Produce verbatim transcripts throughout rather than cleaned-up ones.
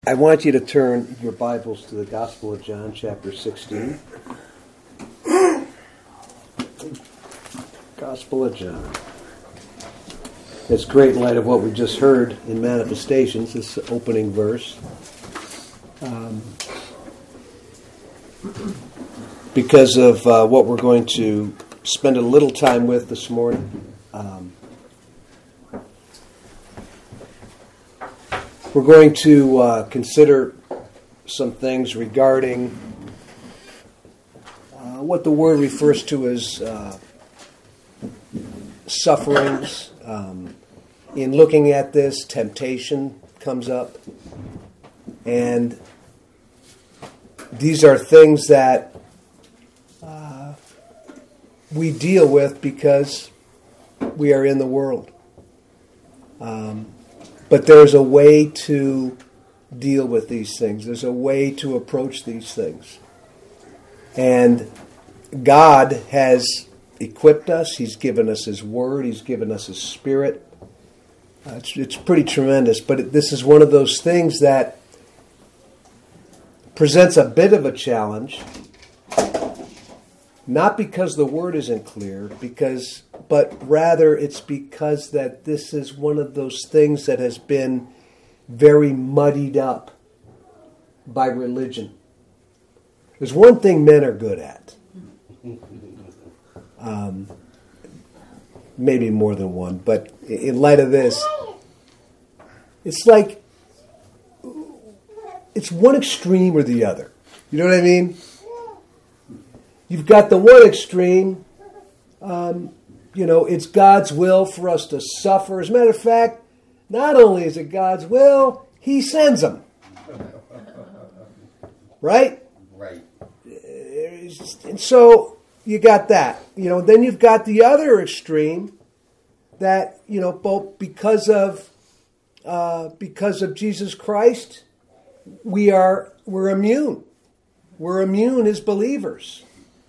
I want you to turn your Bibles to the Gospel of John, chapter sixteen. Gospel of John. It's great in light of what we just heard in Manifestations, this opening verse. Um, because of uh, what we're going to spend a little time with this morning. Um, We're going to uh, consider some things regarding uh, what the word refers to as uh, sufferings. Um, in looking at this, temptation comes up. And these are things that uh, we deal with because we are in the world. Um But there's a way to deal with these things. There's a way to approach these things. And God has equipped us. He's given us His Word. He's given us His Spirit. Uh, it's, it's pretty tremendous. But it, this is one of those things that presents a bit of a challenge. Not because the Word isn't clear, because, but rather it's because that this is one of those things that has been very muddied up by religion. There's one thing men are good at. Um, maybe more than one, but in light of this, it's like, it's one extreme or the other. You know what I mean? You've got the one extreme, um, you know, it's God's will for us to suffer. As a matter of fact, not only is it God's will, He sends them. Right? Right. And so you got that. You know, then you've got the other extreme that, you know, both because of uh, because of Jesus Christ, we are we're immune. We're immune as believers.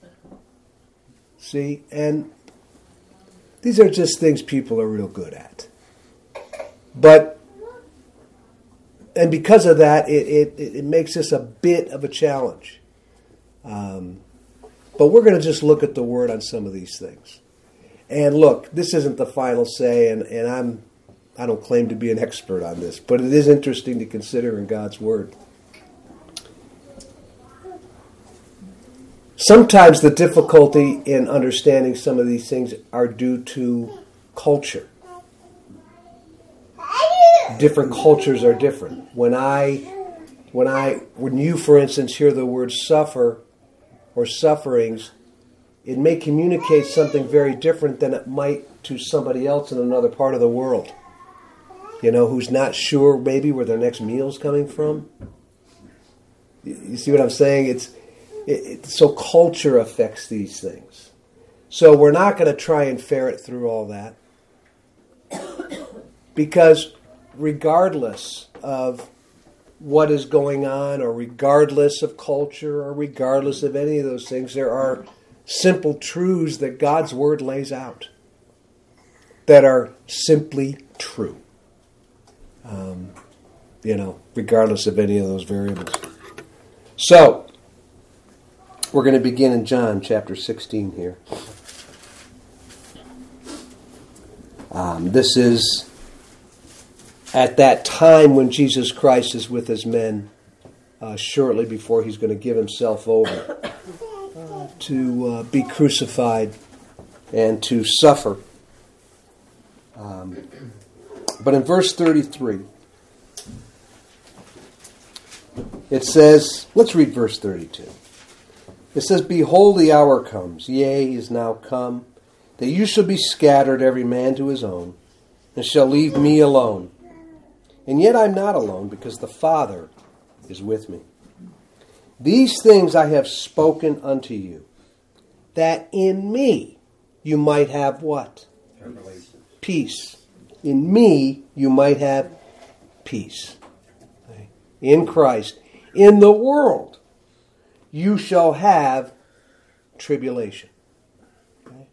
See, and these are just things people are real good at. But, and because of that, it, it, it makes this a bit of a challenge. Um, but we're going to just look at the Word on some of these things. And look, this isn't the final say, and, and I'm, I don't claim to be an expert on this, but it is interesting to consider in God's Word. Sometimes the difficulty in understanding some of these things are due to culture. Different cultures are different. When I, when I, when you, for instance, hear the word suffer or sufferings, it may communicate something very different than it might to somebody else in another part of the world. You know, who's not sure maybe where their next meal's coming from. You see what I'm saying? It's It, it, so culture affects these things. So we're not going to try and ferret through all that. Because regardless of what is going on, or regardless of culture, or regardless of any of those things, there are simple truths that God's Word lays out that are simply true. Um, you know, regardless of any of those variables. So, we're going to begin in John chapter sixteen here. Um, this is at that time when Jesus Christ is with His men, uh, shortly before He's going to give Himself over uh, to uh, be crucified and to suffer. Um, but in verse thirty-three, it says, let's read verse thirty-two. It says, "Behold, the hour comes, yea, is now come, that you shall be scattered every man to his own, and shall leave me alone. And yet I'm not alone, because the Father is with me. These things I have spoken unto you, that in me you might have" what? Peace. In me you might have peace. In Christ. In the world you shall have tribulation. Okay?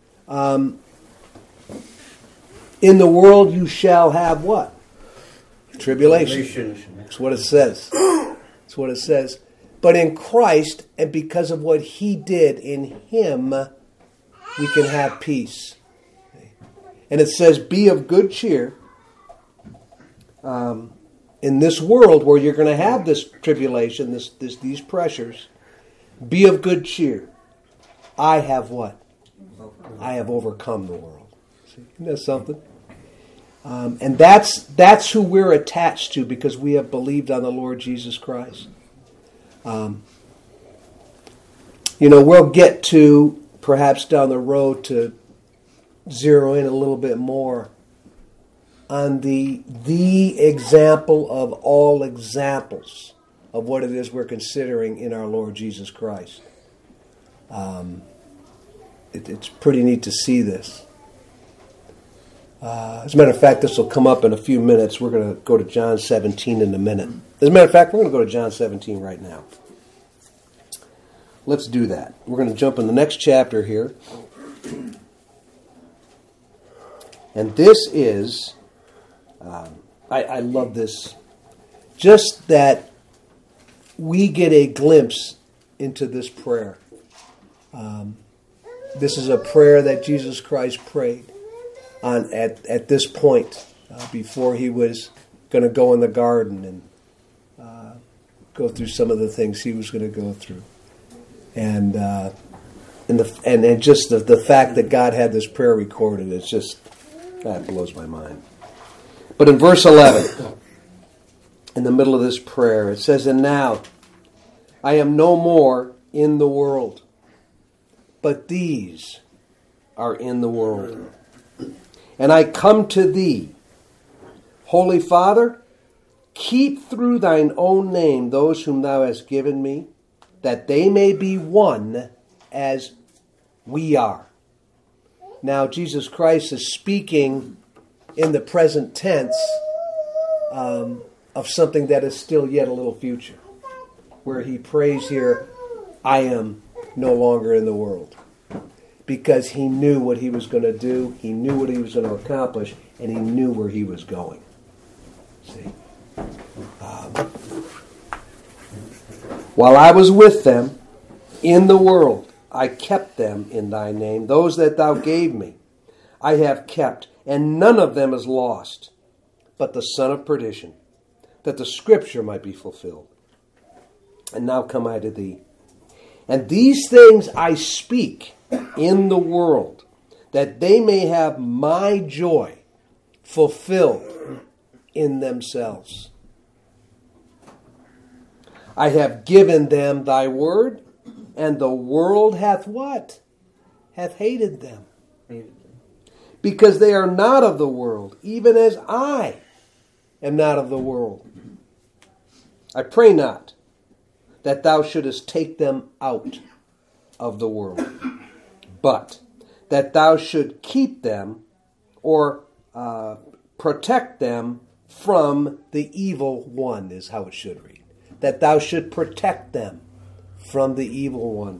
Um, in the world you shall have what? Tribulation. That's what it says. That's what it says. But in Christ, and because of what He did in Him, we can have peace. And it says, be of good cheer. Um, in this world where you're going to have this tribulation, this, this these pressures, be of good cheer. I have what? I have overcome the world. See, isn't that something? Um, and that's that's who we're attached to because we have believed on the Lord Jesus Christ. Um, you know, we'll get to, perhaps down the road, to zero in a little bit more on the the example of all examples of what it is we're considering in our Lord Jesus Christ. Um, it, it's pretty neat to see this. Uh, as a matter of fact, this will come up in a few minutes. We're going to go to John seventeen in a minute. As a matter of fact, we're going to go to John seventeen right now. Let's do that. We're going to jump in the next chapter here. And this is, um, I, I love this, just that we get a glimpse into this prayer. Um, this is a prayer that Jesus Christ prayed on at, at this point uh, before He was going to go in the garden and uh, go through some of the things He was going to go through. And uh, and, the, and and just the, the fact that God had this prayer recorded, it's just, that blows my mind. But in verse eleven, in the middle of this prayer, it says, and now I am no more in the world, but these are in the world. And I come to thee, Holy Father, keep through thine own name those whom thou hast given me, that they may be one as we are. Now, Jesus Christ is speaking in the present tense um, of something that is still yet a little future, where He prays here, I am no longer in the world. Because He knew what He was going to do, He knew what He was going to accomplish, and He knew where He was going. See? Um, While I was with them in the world, I kept them in thy name. Those that thou gave me, I have kept, and none of them is lost, but the son of perdition, that the scripture might be fulfilled. And now come I to thee. And these things I speak in the world, that they may have my joy fulfilled in themselves. I have given them thy word, and the world hath what? Hath hated them. Because they are not of the world, even as I am not of the world. I pray not that thou shouldest take them out of the world, but that thou should keep them or uh, protect them from the evil one, is how it should read. That thou should protect them from the evil one.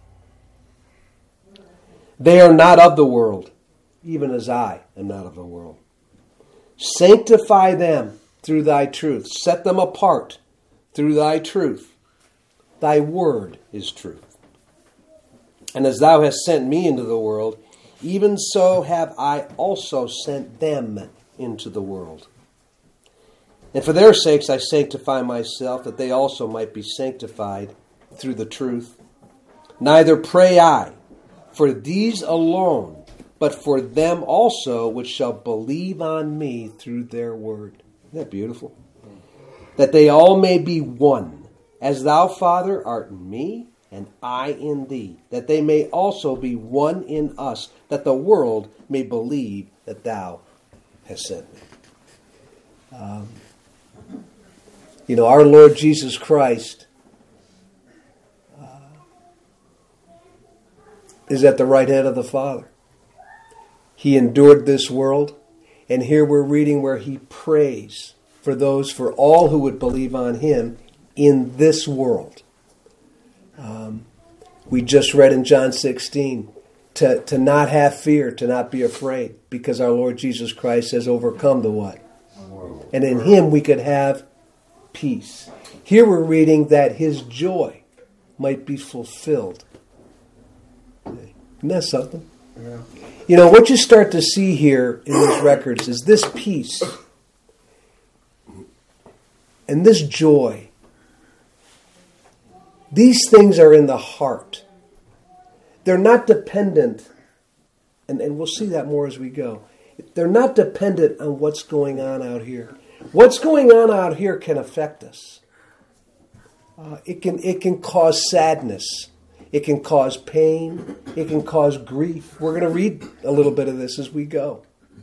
They are not of the world, even as I am not of the world. Sanctify them through thy truth. Set them apart through thy truth. Thy word is truth. And as thou hast sent me into the world, even so have I also sent them into the world. And for their sakes I sanctify myself, that they also might be sanctified through the truth. Neither pray I for these alone, but for them also which shall believe on me through their word. Isn't that beautiful? That they all may be one, as thou, Father, art in me, and I in thee, that they may also be one in us, that the world may believe that thou hast sent me. Um, You know, our Lord Jesus Christ uh, is at the right hand of the Father. He endured this world, and here we're reading where He prays for those, for all who would believe on Him in this world. Um, we just read in John sixteen, to, to not have fear, to not be afraid, because our Lord Jesus Christ has overcome the what? And in him we could have peace. Here we're reading that his joy might be fulfilled. Isn't that something? Yeah. You know, what you start to see here in these records is this peace and this joy. These things are in the heart. They're not dependent, and, and we'll see that more as we go. They're not dependent on what's going on out here. What's going on out here can affect us. Uh, it can it can cause sadness. It can cause pain. It can cause grief. We're going to read a little bit of this as we go.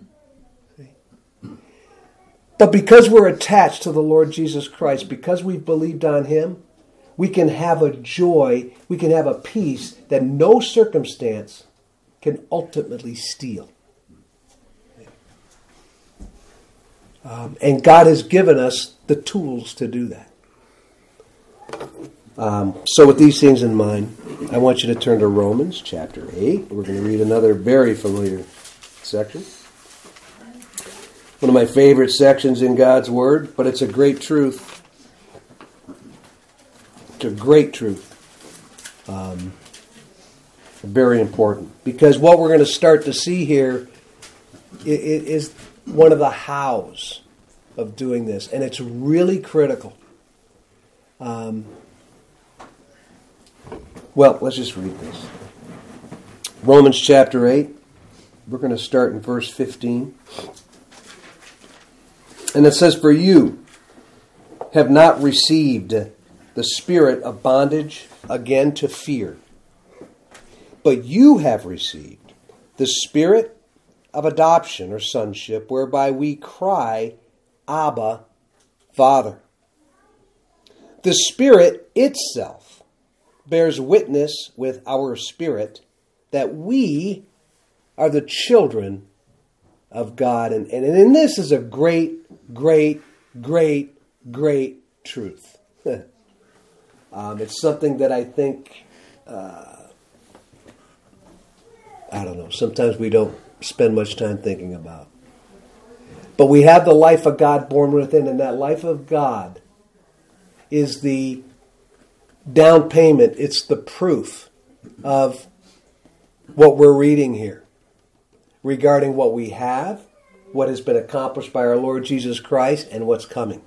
But because we're attached to the Lord Jesus Christ, because we've believed on him, we can have a joy, we can have a peace that no circumstance can ultimately steal. Um, and God has given us the tools to do that. Um, so with these things in mind, I want you to turn to Romans chapter eight. We're going to read another very familiar section. One of my favorite sections in God's Word, but it's a great truth. It's a great truth. Um, very important. Because what we're going to start to see here is one of the hows of doing this. And it's really critical. Um, well, let's just read this. Romans chapter eight. We're going to start in verse fifteen. And it says, "For you have not received the spirit of bondage again to fear, but you have received the spirit of adoption or sonship, whereby we cry, Abba, Father. The Spirit itself bears witness with our spirit that we are the children of God." And, and, and this is a great, great, great, great truth. um, it's something that I think, uh, I don't know, sometimes we don't spend much time thinking about. But we have the life of God born within, and that life of God is the down payment. It's the proof of what we're reading here regarding what we have, what has been accomplished by our Lord Jesus Christ, and what's coming.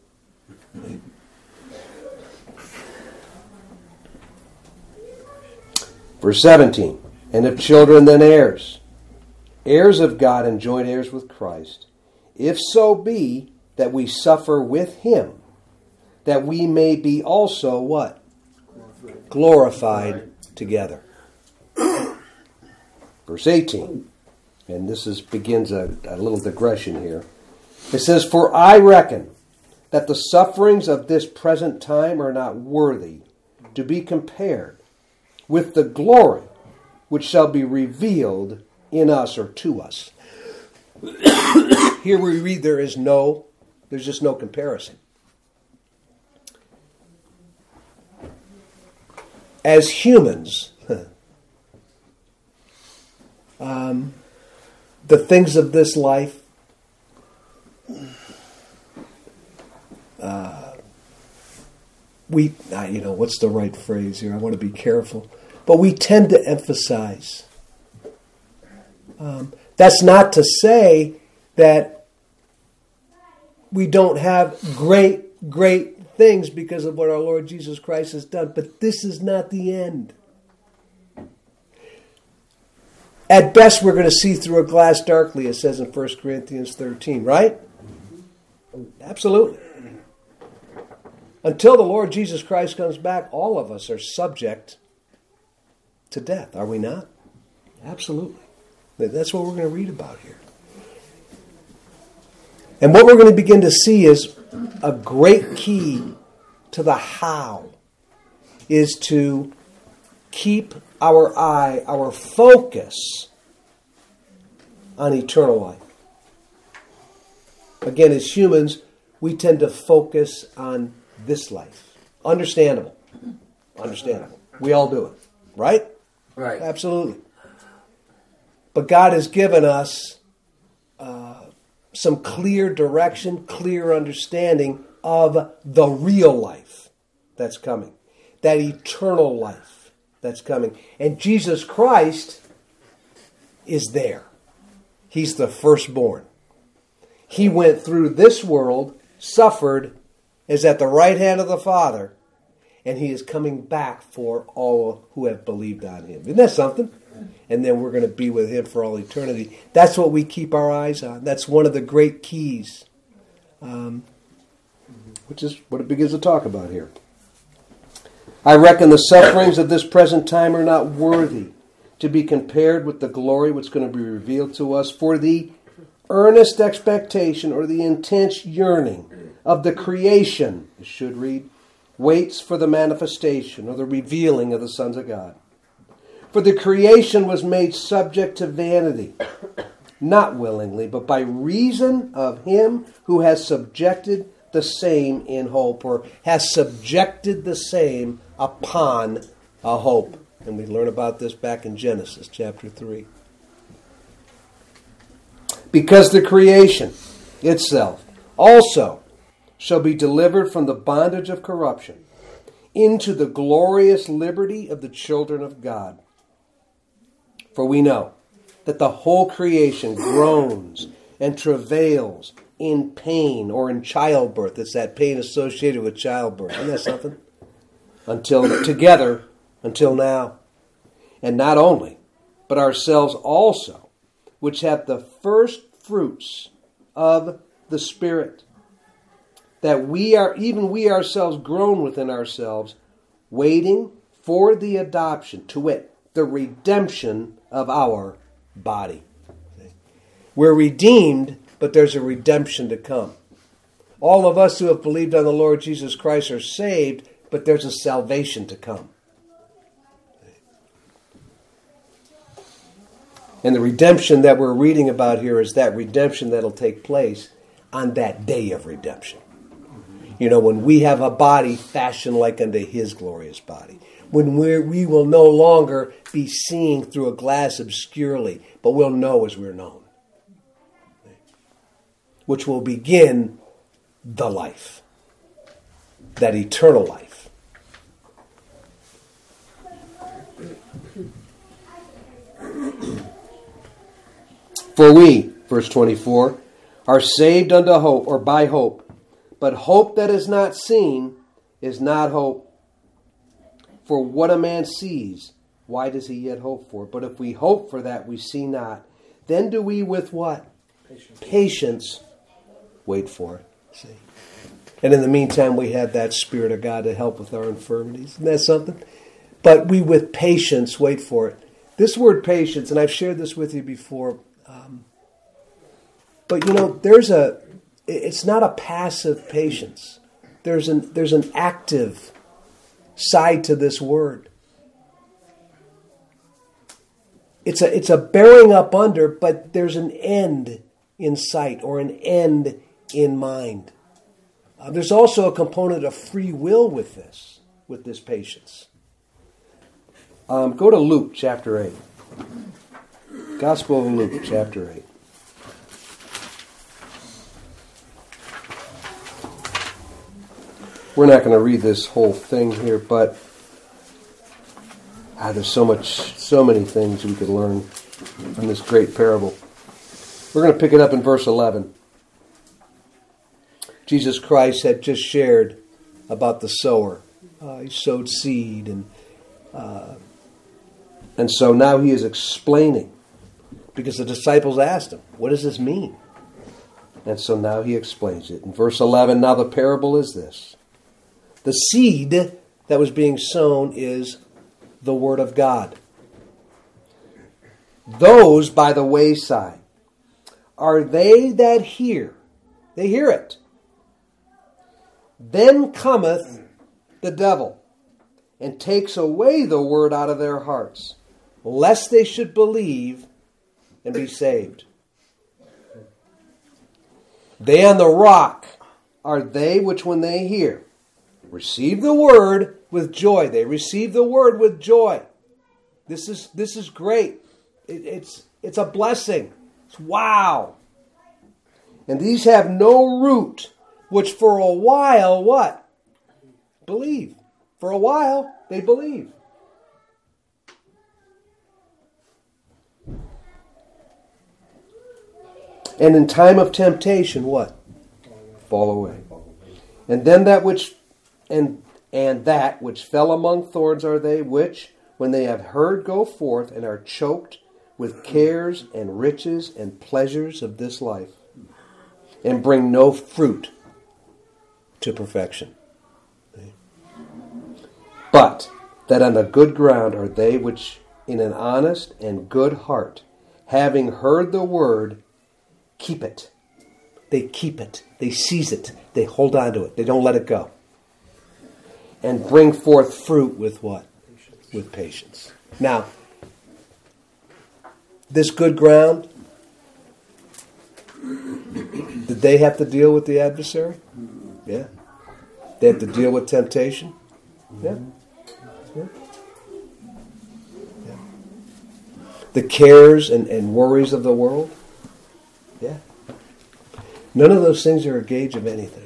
Verse seventeen, "And if children, then heirs, heirs of God and joint heirs with Christ, if so be that we suffer with him, that we may be also," what? Glorified, Glorified together. Verse eighteen, and this is begins a, a little digression here. It says, "For I reckon that the sufferings of this present time are not worthy to be compared with the glory which shall be revealed in us," or to us. Here we read there is no, there's just no comparison. As humans, um, the things of this life, uh, we, uh, you know, what's the right phrase here? I want to be careful. But we tend to emphasize. Um, that's not to say that we don't have great, great things because of what our Lord Jesus Christ has done. But this is not the end. At best, we're going to see through a glass darkly, it says in First Corinthians thirteen, right? Absolutely. Until the Lord Jesus Christ comes back, all of us are subject to death, are we not? Absolutely. That's what we're going to read about here. And what we're going to begin to see is a great key to the how is to keep our eye, our focus on eternal life. Again, as humans, we tend to focus on this life. Understandable. Understandable. We all do it. Right? Right. Absolutely. But God has given us uh, some clear direction, clear understanding of the real life that's coming. That eternal life that's coming. And Jesus Christ is there. He's the firstborn. He went through this world, suffered, is at the right hand of the Father, and he is coming back for all who have believed on him. Isn't that something? And then we're going to be with him for all eternity. That's what we keep our eyes on. That's one of the great keys, um, which is what it begins to talk about here. I reckon the sufferings of this present time are not worthy to be compared with the glory which is going to be revealed to us. For the earnest expectation or the intense yearning of the creation, it should read, waits for the manifestation or the revealing of the sons of God. For the creation was made subject to vanity, not willingly, but by reason of him who has subjected the same in hope, or has subjected the same upon a hope. And we learn about this back in Genesis chapter three. Because the creation itself also shall be delivered from the bondage of corruption into the glorious liberty of the children of God. For we know that the whole creation groans and travails in pain or in childbirth. It's that pain associated with childbirth. Isn't that something? Until together, until now. And not only, but ourselves also, which have the first fruits of the Spirit, that we are, even we ourselves groan within ourselves, waiting for the adoption, to wit, the redemption of our body. We're redeemed, but there's a redemption to come. All of us who have believed on the Lord Jesus Christ are saved, but there's a salvation to come. And the redemption that we're reading about here is that redemption that'll take place on that day of redemption. You know, when we have a body fashioned like unto his glorious body. When we're, we will no longer be seeing through a glass obscurely, but we'll know as we're known. Which will begin the life. That eternal life. For we, verse twenty-four, are saved unto hope, or by hope. But hope that is not seen is not hope. For what a man sees, why does he yet hope for? But if we hope for that we see not, then do we with what? Patience, Patience wait for it. See? And in the meantime, we have that Spirit of God to help with our infirmities. Isn't that something? But we with patience wait for it. This word patience, and I've shared this with you before, um, but you know, there's a, it's not a passive patience. There's an, there's an active side to this word. It's a, it's a bearing up under, but there's an end in sight or an end in mind. Uh, there's also a component of free will with this, with this patience. Um, go to Luke chapter eight. Gospel of Luke chapter eight. We're not going to read this whole thing here, but ah, there's so much, so many things we could learn from this great parable. We're going to pick it up in verse eleven. Jesus Christ had just shared about the sower. Uh, he sowed seed, and uh, and so now he is explaining, because the disciples asked him, "What does this mean?" And so now he explains it in verse eleven. Now the parable is this: the seed that was being sown is the word of God. Those by the wayside are they that hear. They hear it. Then cometh the devil, and takes away the word out of their hearts, lest they should believe and be saved. They on the rock are they which when they hear, receive the word with joy. They receive the word with joy. This is this is great. It, it's it's a blessing. It's wow. And these have no root, which for a while, what? Believe. For a while, they believe. And in time of temptation, what? Fall away. And then that which, and and that which fell among thorns are they, which, when they have heard, go forth and are choked with cares and riches and pleasures of this life, and bring no fruit to perfection. But that on the good ground are they which in an honest and good heart, having heard the word, keep it. They keep it. They seize it. They hold on to it. They don't let it go. And bring forth fruit with what? Patience. With patience. Now, this good ground, did they have to deal with the adversary? Yeah. They have to deal with temptation? Yeah. Yeah. Yeah. The cares and, and worries of the world? Yeah. None of those things are a gauge of anything.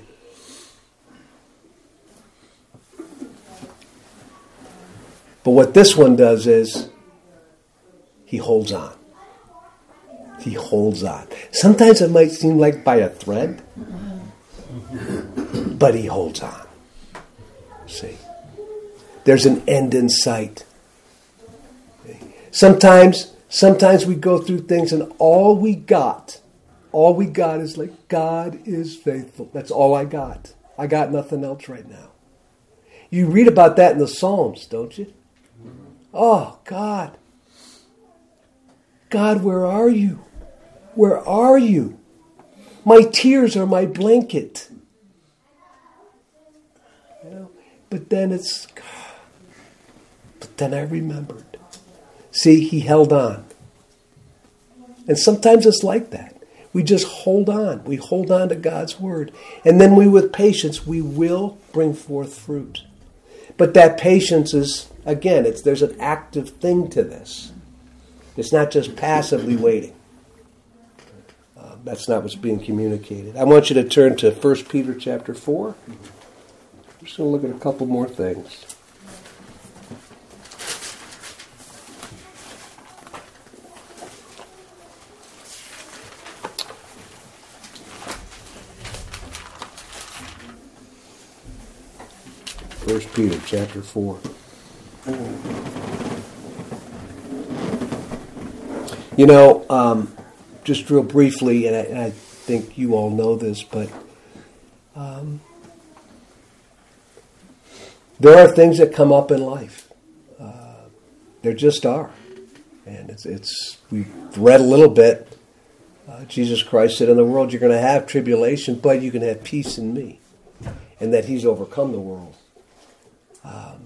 But what this one does is he holds on. He holds on. Sometimes it might seem like by a thread, but he holds on. See? There's an end in sight. Sometimes, sometimes we go through things and all we got All we got is like, God is faithful. That's all I got. I got nothing else right now. You read about that in the Psalms, don't you? Oh, God. God, where are you? Where are you? My tears are my blanket. You know? But then it's, but then I remembered. See, he held on. And sometimes it's like that. We just hold on. We hold on to God's word. And then we, with patience, we will bring forth fruit. But that patience is, again, it's there's an active thing to this. It's not just passively waiting. Uh, that's not what's being communicated. I want you to turn to First Peter chapter four. I'm just going to look at a couple more things. First Peter chapter four. You know, um, just real briefly, and I, and I think you all know this, but um, there are things that come up in life. Uh, there just are. And it's, it's we've read a little bit. Uh, Jesus Christ said, in the world you're going to have tribulation, but you can have peace in me. And that he's overcome the world. Um,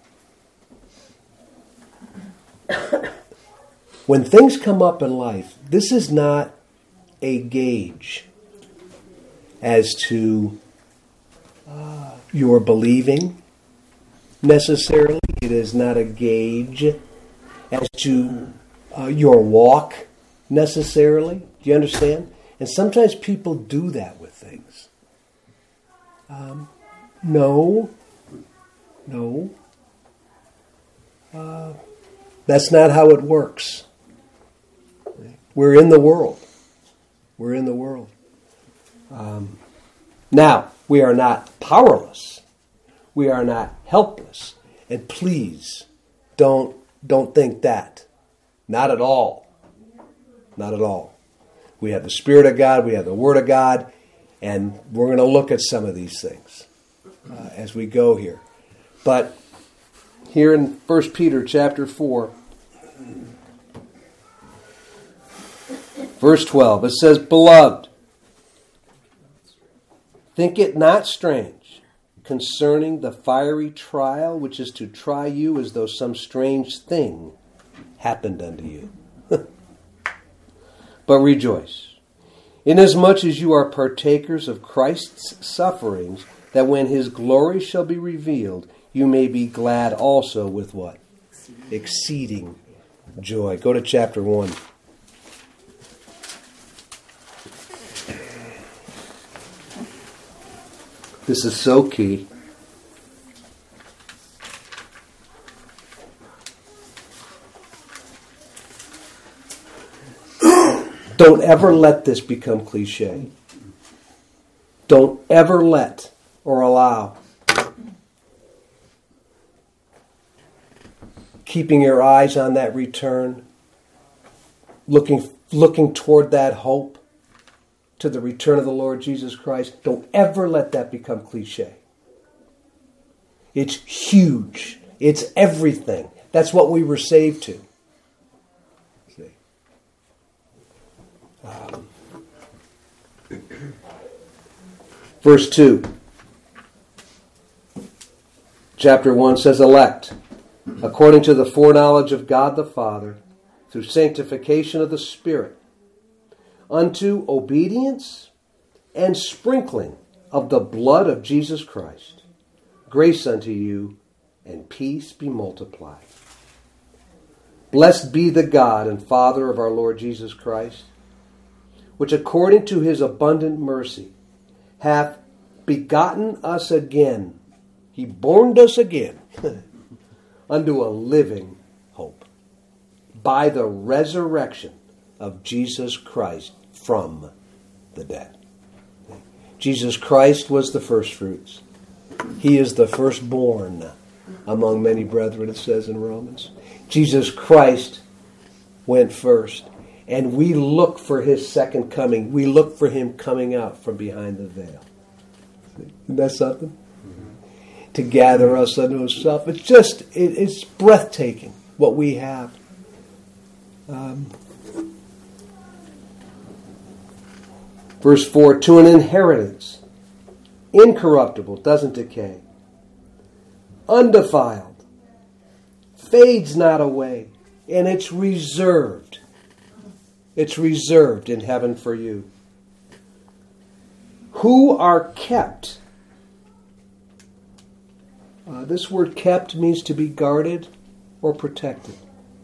when things come up in life, this is not a gauge as to uh, your believing necessarily. It is not a gauge as to uh, your walk necessarily. Do you understand? And sometimes people do that with things. Um, no. No. Uh, that's not how it works. We're in the world. We're in the world. Um, now, we are not powerless. We are not helpless. And please, don't, don't think that. Not at all. Not at all. We have the Spirit of God. We have the Word of God. And we're going to look at some of these things uh, as we go here. But here in First Peter chapter four, verse twelve, it says, Beloved, think it not strange concerning the fiery trial which is to try you as though some strange thing happened unto you. But rejoice, inasmuch as you are partakers of Christ's sufferings, that when his glory shall be revealed, you may be glad also with what? Exceeding joy. Go to chapter one. This is so key. Don't ever let this become cliche. Don't ever let or allow keeping your eyes on that return, looking looking toward that hope to the return of the Lord Jesus Christ. Don't ever let that become cliche. It's huge. It's everything. That's what we were saved to. See? Um, verse two. Chapter one says, elect, according to the foreknowledge of God the Father, through sanctification of the Spirit, unto obedience and sprinkling of the blood of Jesus Christ. Grace unto you, and peace be multiplied. Blessed be the God and Father of our Lord Jesus Christ, which according to his abundant mercy hath begotten us again. He borned us again unto a living hope by the resurrection of Jesus Christ from the dead. Jesus Christ was the first fruits. He is the firstborn among many brethren, it says in Romans. Jesus Christ went first, and we look for his second coming. We look for him coming out from behind the veil. Isn't that something? Mm-hmm. To gather us unto himself. It's just, it, it's breathtaking what we have. Um, verse four, to an inheritance, incorruptible, doesn't decay, undefiled, fades not away, and it's reserved. It's reserved in heaven for you. Who are kept. Uh, this word kept means to be guarded or protected.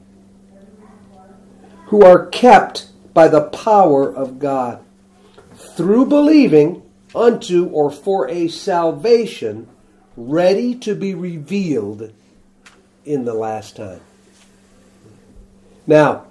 Who are kept by the power of God through believing unto or for a salvation ready to be revealed in the last time. Now,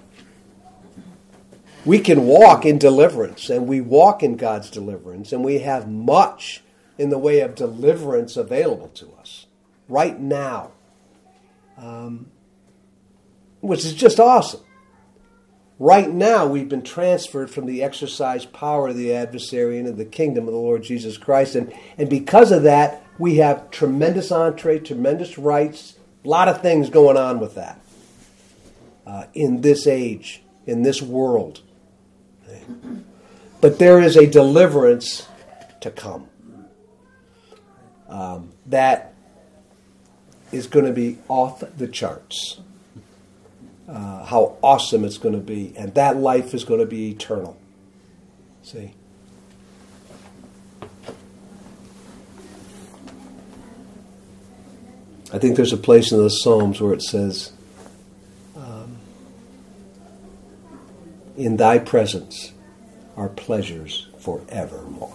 we can walk in deliverance, and we walk in God's deliverance, and we have much in the way of deliverance available to us right now, um, which is just awesome. Right now, we've been transferred from the exercised power of the adversary into the kingdom of the Lord Jesus Christ, and, and because of that, we have tremendous entree, tremendous rights, a lot of things going on with that uh, in this age, in this world. But there is a deliverance to come um, that is going to be off the charts. Uh, how awesome it's going to be. And that life is going to be eternal. See? I think there's a place in the Psalms where it says, um, in thy presence are pleasures forevermore.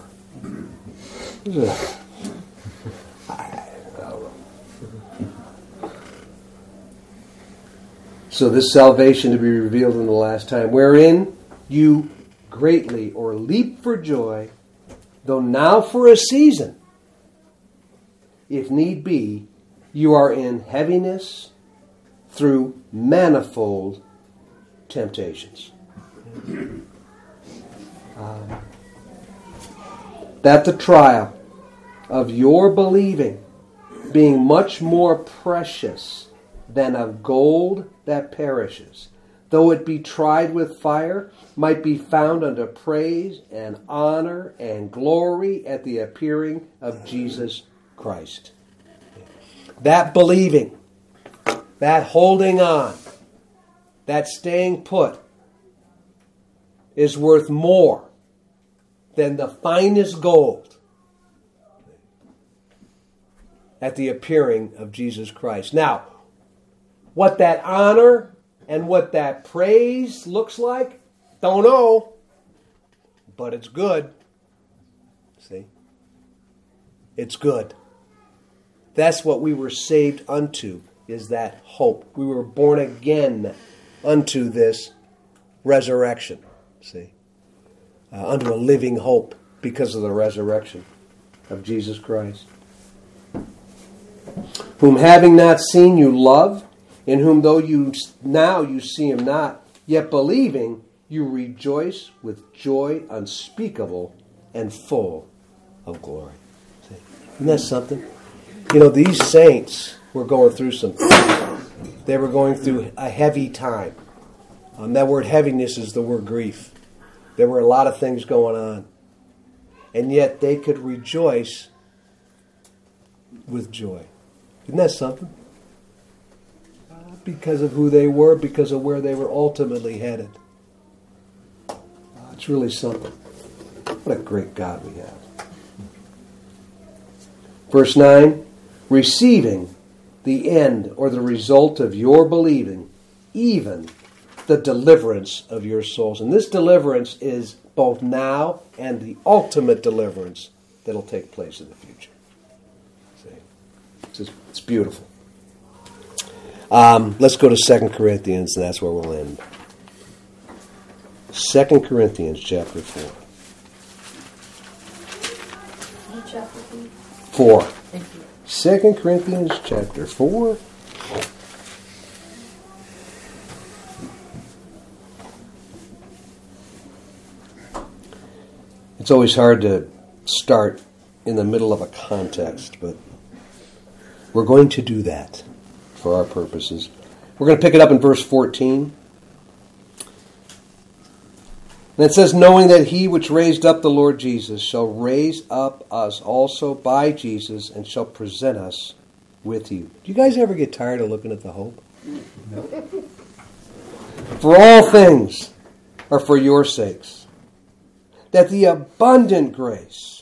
So this salvation to be revealed in the last time, wherein you greatly or leap for joy, though now for a season, if need be, you are in heaviness through manifold temptations. Um, that the trial of your believing, being much more precious than of gold that perishes, though it be tried with fire, might be found unto praise and honor and glory at the appearing of Jesus Christ. That believing, that holding on, that staying put is worth more than the finest gold at the appearing of Jesus Christ. Now, what that honor and what that praise looks like, don't know, but it's good. See? It's good. That's what we were saved unto, is that hope. We were born again unto this resurrection, see, uh, unto a living hope because of the resurrection of Jesus Christ. Whom having not seen you love, in whom though you now you see him not, yet believing you rejoice with joy unspeakable and full of glory. See? Isn't that something? You know, these saints were going through some things. They were going through a heavy time. Um, that word heaviness is the word grief. There were a lot of things going on. And yet they could rejoice with joy. Isn't that something? Because of who they were, because of where they were ultimately headed. It's really something. What a great God we have. Verse nine, receiving the end or the result of your believing, even the deliverance of your souls. And this deliverance is both now and the ultimate deliverance that will take place in the future. See? It's, just, it's beautiful. Um, let's go to Second Corinthians, and that's where we'll end. Second Corinthians chapter four. What chapter? Four. Thank you. Second Corinthians chapter four. It's always hard to start in the middle of a context, but we're going to do that for our purposes. We're going to pick it up in verse fourteen. And it says, knowing that he which raised up the Lord Jesus shall raise up us also by Jesus and shall present us with you. Do you guys ever get tired of looking at the hope? No. For all things are for your sakes, that the abundant grace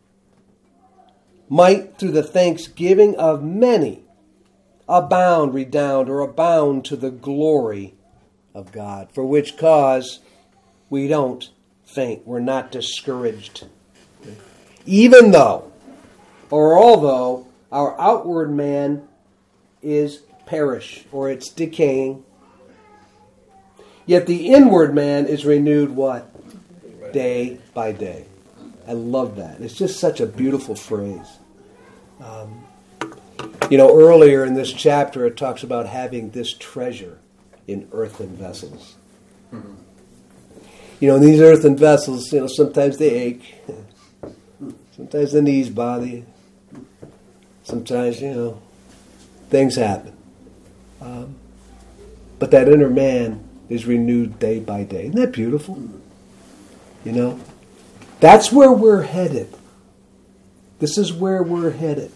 might, through the thanksgiving of many, abound, redound, or abound to the glory of God, for which cause we don't faint. We're not discouraged. Even though, or although, our outward man is perish, or it's decaying, yet the inward man is renewed what? Day by day. I love that. It's just such a beautiful phrase. Um, you know, earlier in this chapter it talks about having this treasure in earthen vessels. Mm-hmm. You know, in these earthen vessels, you know, sometimes they ache. Sometimes the knees bother you. Sometimes, you know, things happen. Um, but that inner man is renewed day by day. Isn't that beautiful? You know? That's where we're headed. This is where we're headed.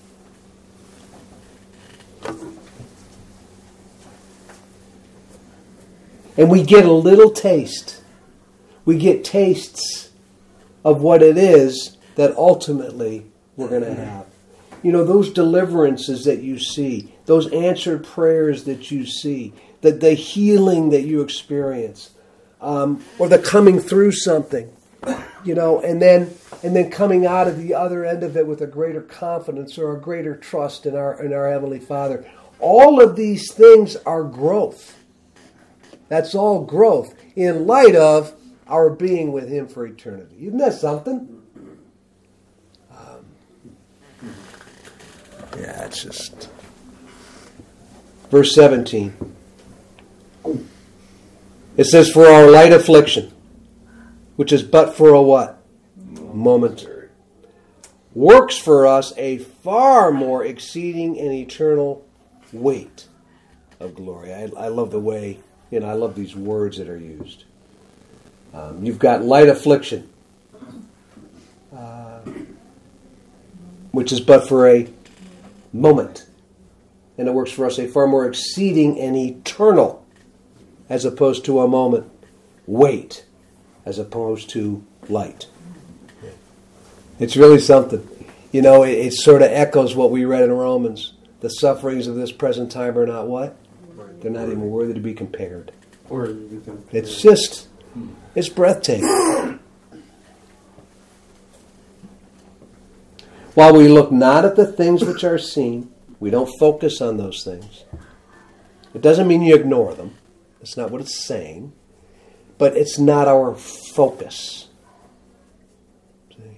And we get a little taste. We get tastes of what it is that ultimately we're going to have. You know, those deliverances that you see, those answered prayers that you see, the, the healing that you experience, um, or the coming through something, you know, and then and then coming out of the other end of it with a greater confidence or a greater trust in our in our Heavenly Father. All of these things are growth. That's all growth in light of our being with Him for eternity. Isn't that something? Um, yeah, it's just... Verse seventeen. It says, for our light affliction, which is but for a what? Moment. Works for us a far more exceeding and eternal weight of glory. I, I love the way, you know, I love these words that are used. Um, you've got light affliction, uh, which is but for a moment. And it works for us a far more exceeding and eternal, as opposed to a moment, weight, as opposed to light. It's really something. You know, it, it sort of echoes what we read in Romans. The sufferings of this present time are not what? They're not even worthy to be compared. It's just... It's breathtaking. While we look not at the things which are seen, we don't focus on those things. It doesn't mean you ignore them. That's not what it's saying. But it's not our focus. See?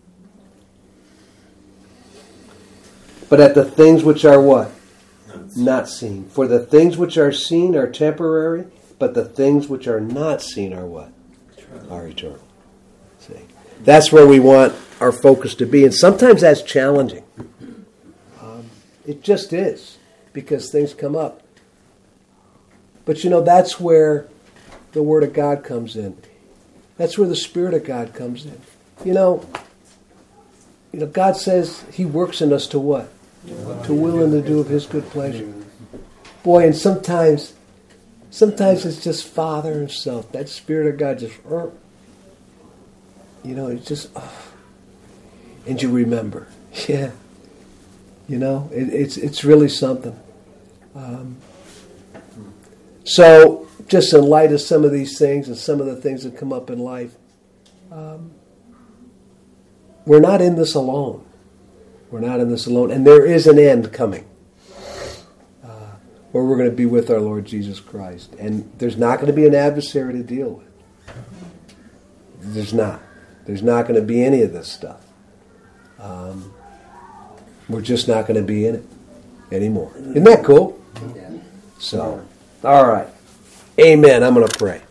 But at the things which are what? Not seen. For the things which are seen are temporary, but the things which are not seen are what? Eternal. Are eternal. See? That's where we want our focus to be. And sometimes that's challenging. Um, it just is. Because things come up. But you know, that's where the Word of God comes in. That's where the Spirit of God comes in. You know, you know, God says He works in us to what? To will and to do of His good pleasure. Boy, and sometimes, sometimes it's just Father Himself. That Spirit of God just, uh, you know, it's just, uh, and you remember, yeah, you know, it, it's it's really something. Um, so, just in light of some of these things and some of the things that come up in life, um, we're not in this alone. We're not in this alone. And there is an end coming uh, where we're going to be with our Lord Jesus Christ. And there's not going to be an adversary to deal with. There's not. There's not going to be any of this stuff. Um, we're just not going to be in it anymore. Isn't that cool? So, all right. Amen. I'm going to pray.